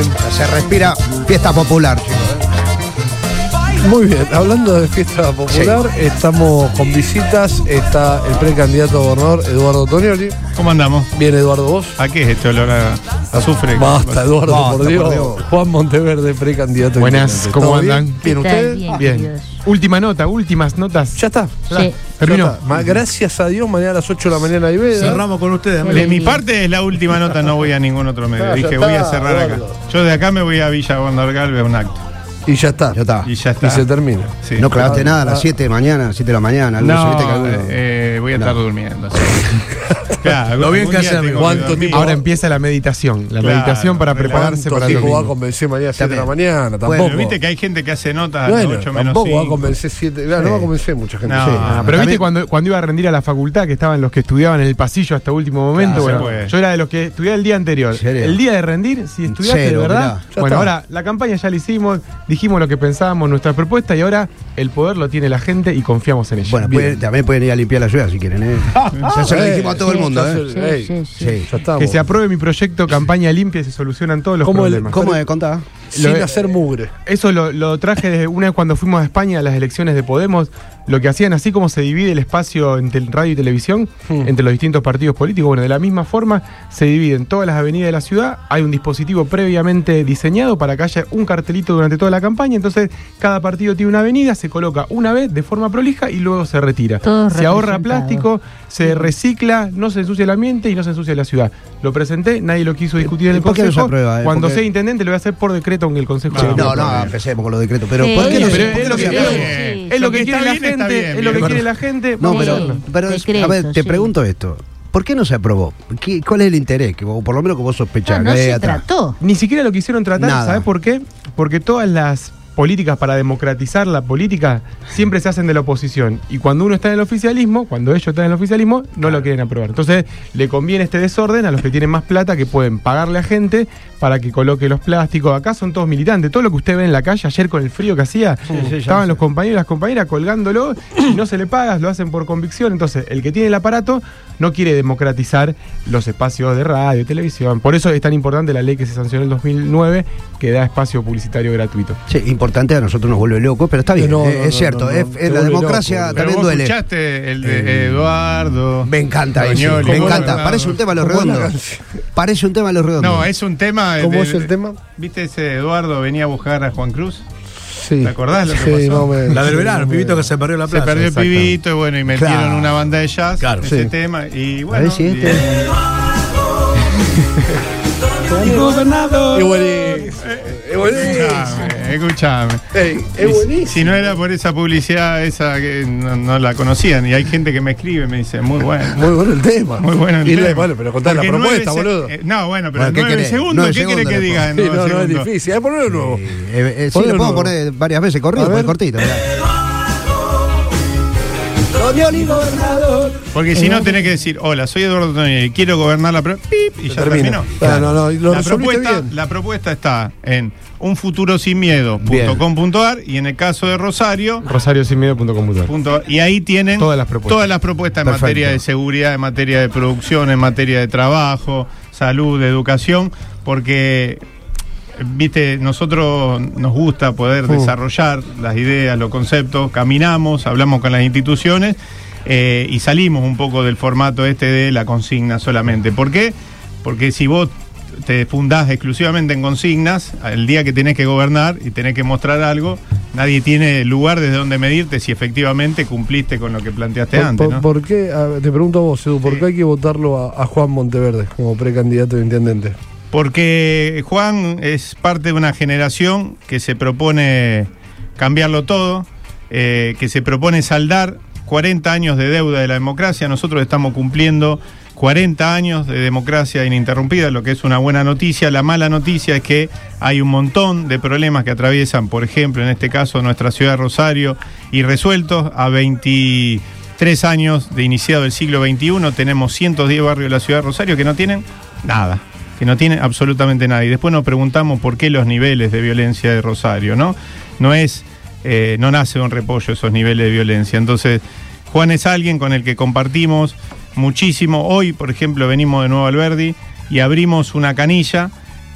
Se respira fiesta popular, chicos. Muy bien, hablando de fiesta popular, estamos con visitas. Está el precandidato a gobernador Eduardo Tonioli. ¿Cómo andamos? Bien, Eduardo, ¿vos? ¿A qué es este olor a azufre? Basta, Eduardo, Basta, por Dios. por Dios. Juan Monteverde, precandidato. Buenas, ¿cómo ¿Todo andan? Bien, ¿Bien ¿Qué ustedes? tal? Bien. Queridos. Últimas notas. Ya está. Sí. Terminó. Ya está. Gracias a Dios, mañana a las 8 de la mañana hay veda. Cerramos con ustedes. Sí. De mi parte es la última nota, no voy a ningún otro medio. Ah, ya Dije, está, voy a cerrar acá. Eduardo. Yo de acá me voy a Villa Gobernador Galvez a un acto. Y ya está. Ya está. Y ya está. Y se termina. Sí. No clavaste nada a las 7 de mañana, 7 de la mañana. algo así, No, ¿viste que alguno- voy a No. estar durmiendo. Sí. Claro, Lo bien algún que día hace, tengo ¿cuánto que dormir. tiempo? Ahora empieza la meditación. La Claro, meditación para prepararse ¿Cuánto para el tiempo va a domingo. convencer mañana a 7 de la También. mañana? Tampoco. Bueno, Pero viste que hay gente que hace notas a las Bueno, 8 menos tampoco va a 5. convencer 7. No va a convencer mucha gente. No. Sí. Pero viste También- cuando iba a rendir a la facultad, que estaban los que estudiaban en el pasillo hasta último momento. Claro, Bueno, se puede. yo era de los que estudiaba el día anterior. ¿En serio? El día de rendir, si estudiaste Cero, de verdad. mirá. Ya Bueno, está. ahora la campaña ya la hicimos, dijimos lo que pensábamos, nuestra propuesta, y ahora el poder lo tiene la gente y confiamos en ella. Bueno, también pueden ir a limpiar la ciudad si quieren, ¿eh? Ya se lo dijimos a todo el Sí, mundo, ya ¿eh? se- Ey, Sí. Sí. Ya estamos. que se apruebe mi proyecto Campaña Limpia y se solucionan todos los ¿Cómo el- problemas. ¿Cómo es? Contá. Sin Lo- hacer mugre. Eso lo traje desde una vez cuando fuimos a España a las elecciones de Podemos. Lo que hacían, así como se divide el espacio entre radio y televisión, entre los distintos partidos políticos, bueno, de la misma forma se dividen todas las avenidas de la ciudad. Hay un dispositivo previamente diseñado para que haya un cartelito durante toda la campaña. Entonces, cada partido tiene una avenida, se coloca una vez de forma prolija y luego se retira. Todos Se ahorra representados. plástico, se recicla, no se ensucia el ambiente y no se ensucia la ciudad. Lo presenté, nadie lo quiso discutir en el ¿Por qué no se Consejo. aprueba, Cuando porque- sea intendente, lo voy a hacer por decreto, aunque el Consejo Sí, lo No, apruebe. no, empecemos con los decretos. Pero Sí, ¿por qué no pero se- es por qué lo no que- se es lo aprueba? que- Lo es lo que que quiere está la bien, está gente, bien, es lo que bien. quiere la gente. No, vamos a pero, hacerlo. a ver, te sí. pregunto esto. ¿Por qué no se aprobó? ¿Cuál es el interés? O por lo menos que vos sospechás. No, no que hay se atrás. trató. Ni siquiera lo quisieron tratar, Nada. ¿sabes por qué? Porque todas las políticas para democratizar la política siempre se hacen de la oposición. Y cuando uno está en el oficialismo, cuando ellos están en el oficialismo, no lo quieren aprobar. Entonces, le conviene este desorden a los que tienen más plata, que pueden pagarle a gente para que coloque los plásticos. Acá son todos militantes. Todo lo que usted ve en la calle, ayer con el frío que hacía, estaban los compañeros y las compañeras colgándolo y no se le pagas, lo hacen por convicción. Entonces, el que tiene el aparato no quiere democratizar los espacios de radio, televisión. Por eso es tan importante la ley que se sancionó en el 2009, que da espacio publicitario gratuito. Sí, importante, a nosotros nos vuelve locos, pero está bien, No, no, es no, cierto. no, no, es te la vuelve democracia loco. Pero también vos duele. escuchaste el de Eduardo. Me encanta ese, Tonioli. me ¿Cómo encanta. no? Parece un tema a los ¿Cómo la redondos. canción? Parece un tema a los redondos. No, es un tema. ¿Cómo es el tema? ¿Viste ese Eduardo venía a buscar a Juan Cruz? Sí. ¿Te acordás lo que Sí, pasó? más o menos. La del Sí, verano, más el o pibito que menos. se perdió en la Se plaza. perdió el exactamente. pibito y bueno, y metieron Claro. una banda de jazz, Claro. ese Sí. tema. Y A bueno. ver si este. Es buenísimo. Es buenísimo. Escuchame. Ey, es buenísimo. Si no era por esa publicidad, esa que no la conocían. Y hay gente que me escribe y me dice, muy bueno. Muy bueno el tema. Muy bueno el Y tema. Bueno, pero contá la Porque propuesta, 9 boludo. no, bueno, pero Bueno, ¿qué 9 querés? segundos, 9 ¿qué querés segundos que le diga en Sí, 9 no, no es segundos? difícil. Ponelo de nuevo. Sí, Ponelo le puedo nuevo. poner varias veces corrido, A ver. pues cortito. mirá. Porque si no tenés que decir, hola, soy Eduardo Tonioli, quiero gobernar la pip, y ya Termina. terminó. No, lo resolviste bien. La propuesta está en unfuturosinmiedo.com.ar y en el caso de Rosario, rosariosinmiedo.com.ar. y ahí tienen Todas las propuestas. en Perfecto. materia de seguridad, en materia de producción, en materia de trabajo, salud, de educación, porque viste, nosotros nos gusta poder desarrollar las ideas, los conceptos, caminamos, hablamos con las instituciones y salimos un poco del formato este de la consigna solamente. ¿Por qué? Porque si vos te fundás exclusivamente en consignas, el día que tenés que gobernar y tenés que mostrar algo, nadie tiene lugar desde donde medirte si efectivamente cumpliste con lo que planteaste antes, ¿no? ¿Por qué? Te pregunto a vos, Edu, ¿por Sí. qué hay que votarlo a Juan Monteverde como precandidato de intendente? Porque Juan es parte de una generación que se propone cambiarlo todo, que se propone saldar 40 años de deuda de la democracia. Nosotros estamos cumpliendo 40 años de democracia ininterrumpida, lo que es una buena noticia. La mala noticia es que hay un montón de problemas que atraviesan, por ejemplo, en este caso, nuestra ciudad de Rosario, irresueltos. A 23 años de iniciado el siglo XXI, tenemos 110 barrios de la ciudad de Rosario que no tienen nada, que no tienen absolutamente nada. Y después nos preguntamos por qué los niveles de violencia de Rosario, ¿no? No nace de un repollo esos niveles de violencia. Entonces, Juan es alguien con el que compartimos muchísimo. Hoy, por ejemplo, venimos de Nuevo Alberdi y abrimos una canilla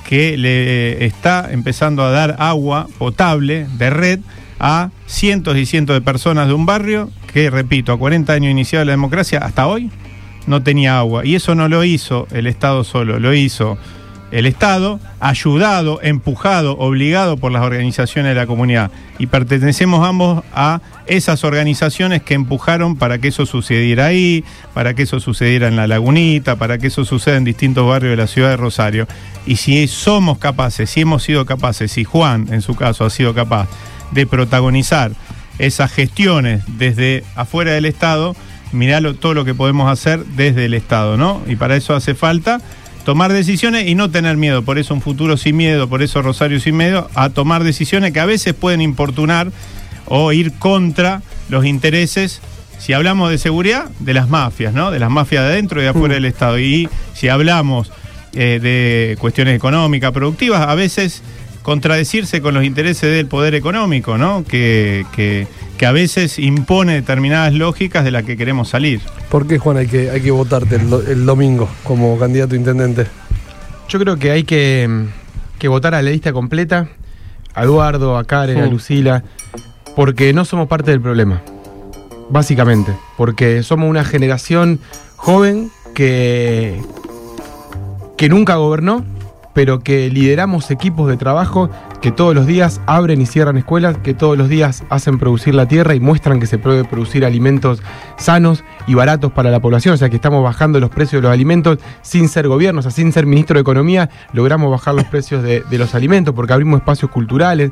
que le está empezando a dar agua potable de red a cientos y cientos de personas de un barrio que, repito, a 40 años iniciada la democracia, hasta hoy no tenía agua. Y eso no lo hizo el Estado solo, lo hizo el Estado, ayudado, empujado, obligado por las organizaciones de la comunidad. Y pertenecemos ambos a esas organizaciones que empujaron para que eso sucediera ahí, para que eso sucediera en La Lagunita, para que eso suceda en distintos barrios de la ciudad de Rosario. Y si somos capaces, si hemos sido capaces, si Juan en su caso ha sido capaz de protagonizar esas gestiones desde afuera del Estado, mirá todo lo que podemos hacer desde el Estado, ¿no? Y para eso hace falta tomar decisiones y no tener miedo. Por eso un futuro sin miedo, por eso Rosario sin miedo, a tomar decisiones que a veces pueden importunar o ir contra los intereses, si hablamos de seguridad, de las mafias, ¿no? De las mafias de adentro y de afuera del Estado. Y si hablamos de cuestiones económicas, productivas, a veces contradecirse con los intereses del poder económico, ¿no? Que a veces impone determinadas lógicas de las que queremos salir. ¿Por qué, Juan, hay que votarte el domingo como candidato a intendente? Yo creo que hay que votar a la lista completa, a Eduardo, a Karen, a Lucila, porque no somos parte del problema, básicamente, porque somos una generación joven que nunca gobernó, pero que lideramos equipos de trabajo que todos los días abren y cierran escuelas, que todos los días hacen producir la tierra y muestran que se puede producir alimentos sanos y baratos para la población. O sea, que estamos bajando los precios de los alimentos sin ser gobierno, o sea, sin ser ministro de Economía, logramos bajar los precios de los alimentos porque abrimos espacios culturales.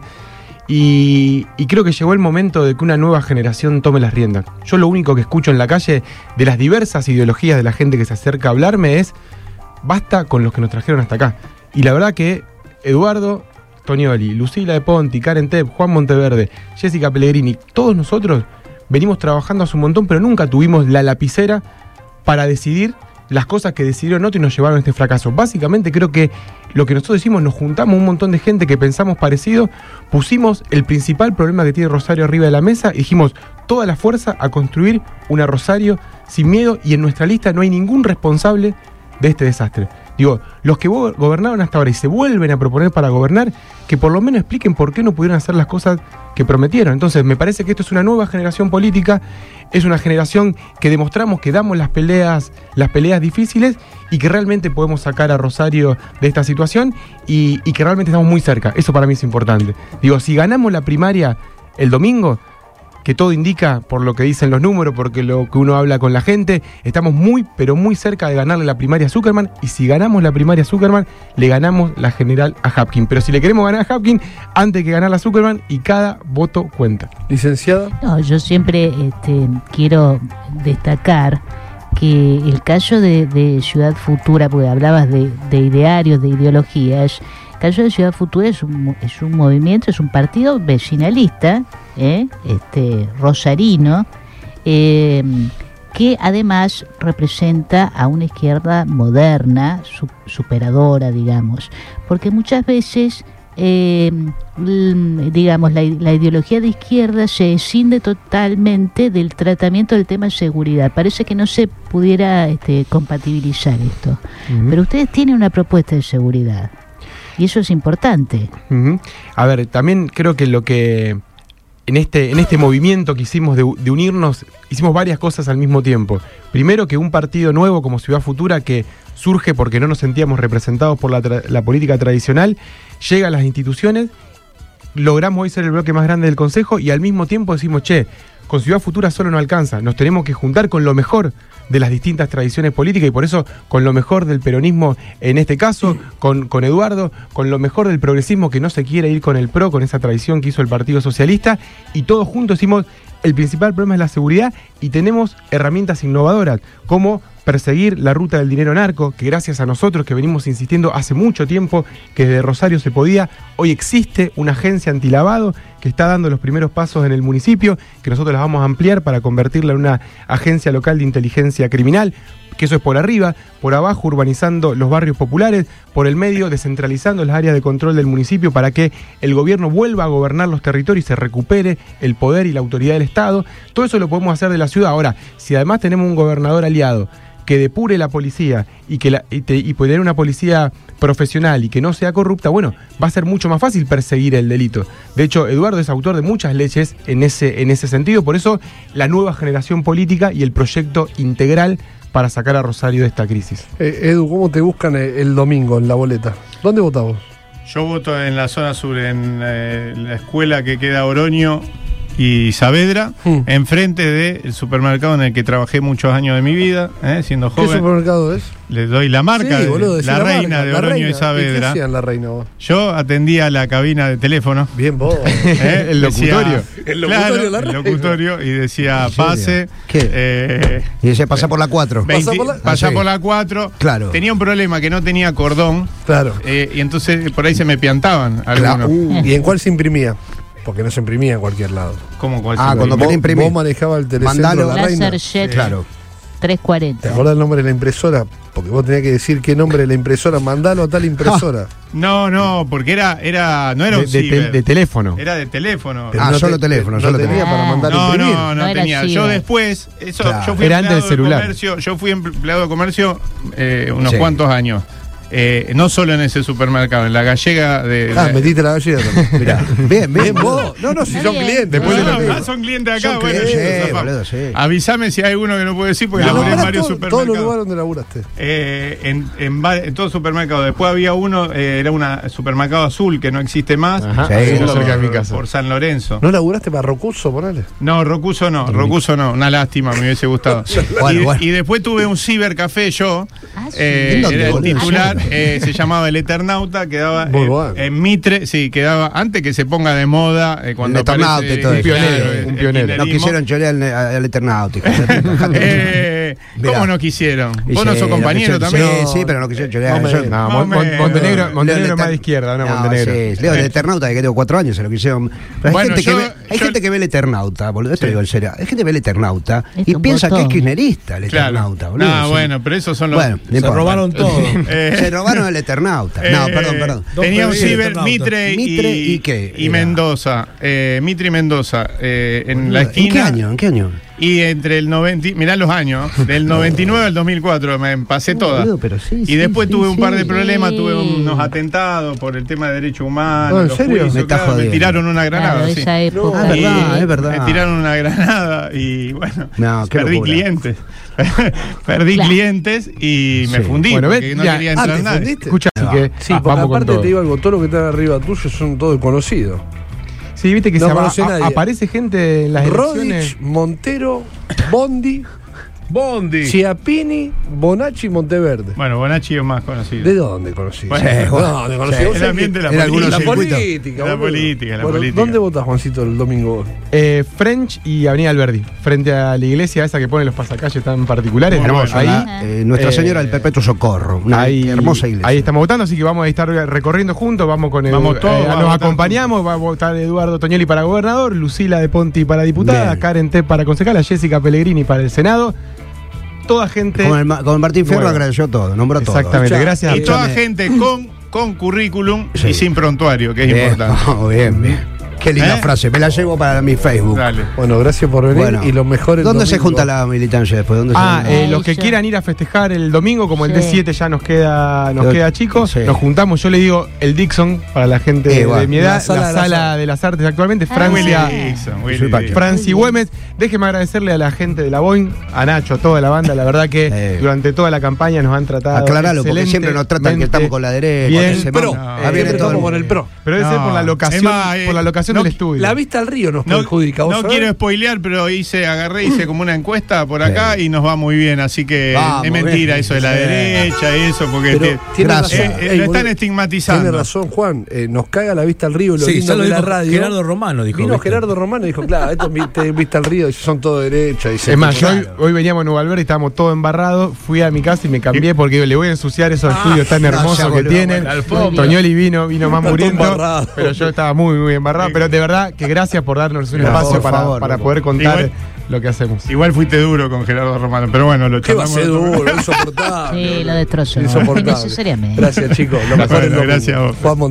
Y creo que llegó el momento de que una nueva generación tome las riendas. Yo lo único que escucho en la calle de las diversas ideologías de la gente que se acerca a hablarme es: basta con los que nos trajeron hasta acá. Y la verdad que Eduardo Tonioli, Lucila de Ponti, Karen Tepp, Juan Monteverde, Jessica Pellegrini, todos nosotros venimos trabajando hace un montón, pero nunca tuvimos la lapicera para decidir las cosas que decidieron otros y nos llevaron a este fracaso. Básicamente creo que lo que nosotros decimos, nos juntamos un montón de gente que pensamos parecido, pusimos el principal problema que tiene Rosario arriba de la mesa y dijimos toda la fuerza a construir una Rosario sin miedo, y en nuestra lista no hay ningún responsable de este desastre. Digo, los que gobernaron hasta ahora y se vuelven a proponer para gobernar, que por lo menos expliquen por qué no pudieron hacer las cosas que prometieron. Entonces, me parece que esto es una nueva generación política, es una generación que demostramos que damos las peleas difíciles y que realmente podemos sacar a Rosario de esta situación y que realmente estamos muy cerca. Eso para mí es importante. Digo, si ganamos la primaria el domingo, que todo indica, por lo que dicen los números, porque lo que uno habla con la gente, estamos muy, pero muy cerca de ganarle la primaria a Zuckerman, y si ganamos la primaria a Zuckerman, le ganamos la general a Hapkin. Pero si le queremos ganar a Hapkin, antes que ganar a Zuckerman, y cada voto cuenta. Licenciada. No, yo siempre quiero destacar que el caso de Ciudad Futura, porque hablabas de idearios, de ideologías, el caso de Ciudad Futura es un movimiento, es un partido vecinalista, rosarino, que además representa a una izquierda moderna, superadora, digamos, porque muchas veces, digamos, la ideología de izquierda se escinde totalmente del tratamiento del tema de seguridad. Parece que no se pudiera compatibilizar esto. Pero ustedes tienen una propuesta de seguridad y eso es importante. A ver, también creo que lo que en este movimiento que hicimos de unirnos, hicimos varias cosas al mismo tiempo. Primero, que un partido nuevo como Ciudad Futura, que surge porque no nos sentíamos representados por la política tradicional, llega a las instituciones, logramos hoy ser el bloque más grande del Consejo y al mismo tiempo decimos, con Ciudad Futura solo no alcanza, nos tenemos que juntar con lo mejor de las distintas tradiciones políticas y por eso con lo mejor del peronismo en este caso, con Eduardo, con lo mejor del progresismo que no se quiere ir con el PRO, con esa tradición que hizo el Partido Socialista, y todos juntos decimos, el principal problema es la seguridad y tenemos herramientas innovadoras como perseguir la ruta del dinero narco, que gracias a nosotros que venimos insistiendo hace mucho tiempo que desde Rosario se podía, hoy existe una agencia antilavado que está dando los primeros pasos en el municipio, que nosotros la vamos a ampliar para convertirla en una agencia local de inteligencia criminal, que eso es por arriba, por abajo urbanizando los barrios populares, por el medio descentralizando las áreas de control del municipio para que el gobierno vuelva a gobernar los territorios y se recupere el poder y la autoridad del Estado. Todo eso lo podemos hacer de la ciudad. Ahora, si además tenemos un gobernador aliado que depure la policía y tener una policía profesional y que no sea corrupta, bueno, va a ser mucho más fácil perseguir el delito. De hecho, Eduardo es autor de muchas leyes en ese sentido, por eso la nueva generación política y el proyecto integral para sacar a Rosario de esta crisis. Edu, ¿cómo te buscan el domingo en la boleta? ¿Dónde votás vos? Yo voto en la zona sur, en la escuela que queda Oroño y Saavedra, enfrente del supermercado en el que trabajé muchos años de mi vida, siendo joven. ¿Qué supermercado es? Les doy la marca, Sí, boludo, la reina de Oroño y Saavedra. ¿Qué hacían la reina vos? Yo atendía la cabina de teléfono. Bien vos. El locutorio. El locutorio Claro, de la el reina. locutorio, y decía, ¿En serio? pase. ¿Qué? Y dice, pasa por la 4. Pasa sí. por la 4. Claro. Tenía un problema que no tenía cordón. Claro. Y entonces por ahí se me piantaban algunos. ¿Y en cuál se imprimía? Porque no se imprimía en cualquier lado. ¿Cómo cuál Ah, se cuando veía? querés imprimir. Vos manejabas el telecentro Mandalo. de la reina. Laserjet Claro. 340. ¿Te acordás el nombre de la impresora? Porque vos tenías que decir qué nombre de la impresora. Mandalo a tal impresora. No, porque no era un ciber. De teléfono. Era de teléfono. Pero Ah, solo teléfono, No solo tenía teléfono. para mandar a No, imprimir. no No era tenía. ciber. Yo después, Claro. yo fui Era antes empleado del celular. de comercio, yo fui empleado de comercio unos Sí. cuantos años. No solo en ese supermercado, en la gallega de. Metiste la gallega también. Mirá, bien, Bien vos. No, si Está son bien. clientes. Después boludo. de lo que- son clientes acá, Son bueno, clientes, yo sí, zafamos. boludo, sí. Avísame si hay uno que no puedo decir porque Pero laburé en nombrá varios todos los supermercados. lugares donde laburaste. En todo supermercado. Después había uno, era un supermercado azul que no existe más. Ajá, Sí, así no, cerca de mi casa. Por San Lorenzo. ¿No laburaste para Rocuso, ponele? No, Rocuso no, una lástima, me hubiese gustado. Bueno, y, bueno. y después tuve un cibercafé yo, Ah, sí. ¿En dónde, era el boludo? titular, se llamaba El Eternauta, quedaba Muy bueno. en Mitre, sí, quedaba antes que se ponga de moda, cuando El Eternauta aparece- y todo Un eso. pionero, el un pionero. No kirchnerismo. quisieron chorear al Eternauta. hijo de puta. ¿Cómo Mirá. no quisieron? Y Vos no sí, sos lo compañero quisieron- también. Sí, pero no quisieron chorear. No, Yo- me- No, No, me- Montenegro, Leo Montenegro del más Eter- de izquierda, no, No, Montenegro. sí, Leo del Eternauta, que tengo 4 años, se lo quisieron. Pero Bueno, hay gente, yo- hay yo- gente que ve el Eternauta, boludo. Esto Sí. digo en serio. Hay gente que ve el Eternauta Es y un piensa que es botón. kirchnerista el Claro. Eternauta, boludo. Ah, Sí. bueno, pero esos son los. Bueno, no importa. todo. Se robaron el Eternauta. No, perdón. Tenía un Dos ciber Eternauta. Mitre ¿y qué y era? Mendoza. Mitre y Mendoza. En la ¿En esquina. qué año? ¿En qué año? Y entre el 90. Mirá los años. Del 99 al 2004 me pasé todas. boludo, pero sí, Y sí, después sí, tuve un sí. par de problemas. Sí. Tuve unos atentados por el tema de derechos humanos. No, ¿en los serio? juicios, Me está claro, me jodiendo. tiraron una granada. Claro, sí. esa época. Ah, es verdad, Sí. es verdad. Me tiraron una granada y bueno, No, qué perdí locura. clientes. Perdí Claro. clientes y me Sí. fundí Bueno, porque ves, no ya. quería Ah, entrar ¿te nadie. fundiste? Escucha, así que Sí, porque vamos con aparte todo. te digo algo, todo lo que está arriba tuyo son todos conocidos. Sí, viste que No se conoce nadie. aparece gente en las elecciones. Rodich, Montero, Bondi, Bondi. Chiappini, Bonacci y Monteverde. Bueno, Bonacci es más conocido. ¿De dónde conocido? Bueno, ¿De dónde conocido? el ambiente de la Era política. algunos La circuitos. política. La boludo. política, la Bueno, política. ¿Dónde votás, Juancito, el domingo vos? French y Avenida Alberdi, frente a la iglesia esa que pone los pasacalles tan particulares. Muy Hermoso. bueno. Ahí, Nuestra eh, Señora del Perpetuo Socorro. Una ahí, hermosa iglesia. ahí estamos votando, así que vamos a estar recorriendo juntos. Vamos con Vamos todos, vamos a nos votar acompañamos. Va a votar Eduardo Toñoli para gobernador, Lucila de Ponti para diputada, Bien. Karen T para concejala, Jessica Pellegrini para el Senado. Toda gente. Con Martín Fierro Bueno. agradeció todo, nombró todo. Exactamente, Escuchá, gracias. Y toda Escúchame. gente con currículum Sí. y sin prontuario, que es Bien, importante. oh, bien. Qué linda frase, me la llevo para mi Facebook. Dale. Bueno, gracias por venir Bueno. y los mejores. ¿Dónde se junta la militancia después? ¿Dónde se junta? Los que Eso. quieran ir a festejar el domingo, como el Sí. D7 ya nos queda chico, Sí. nos juntamos. Yo le digo el Dixon para la gente de bueno. mi edad, La sala la de las sala de las artes actualmente, Ah. Francia. Willy Dixon, Willy Soy Pacho. Dixon. Franci Güemes, déjeme agradecerle a la gente de la Boeing, a Nacho, a toda la banda, la verdad que durante toda la campaña nos han tratado. Aclaralo, porque siempre nos tratan que estamos con la derecha. Bien. con ese Pro. mambo. No, Ahí viene Siempre todo estamos el- con el pro. Pero debe ser No, por la locación, es más, por la locación no, del estudio. La vista al río nos No, perjudica. ¿vos no sabés? quiero spoilear, pero hice como una encuesta por acá y nos va muy bien, así que Vamos, es mentira bien. eso de la derecha y eso, porque Pero tiene Gracias. razón. Ey, lo están boludo, estigmatizando. Tiene razón, Juan. Nos caga la vista al río y lo Sí, lindo ya lo de la dijo radio. Gerardo Romano, dijo. Vino ¿viste? Gerardo Romano y dijo, claro, esto es vista al río y son todo derecha. Y Es más, yo hoy veníamos a Nuevo Alberti, estábamos todos embarrados, fui a mi casa y me cambié porque le voy a ensuciar esos estudios tan no, hermosos ya que volvió, tienen. la alfombra. Toñoli vino más todo muriendo, embarrado. pero yo estaba muy embarrado. Pero de verdad que gracias por darnos un Gracias, espacio por favor, para loco. poder contar Igual- lo que hacemos. Igual fuiste duro con Gerardo Romano, pero bueno, lo ¿Qué va a charlamos. ser duro? Insoportable. Sí, lo destrozó. Insoportable. Necesariamente. Gracias, chicos. Lo Gracias, mejor es lo gracias a vos. Juan Montes.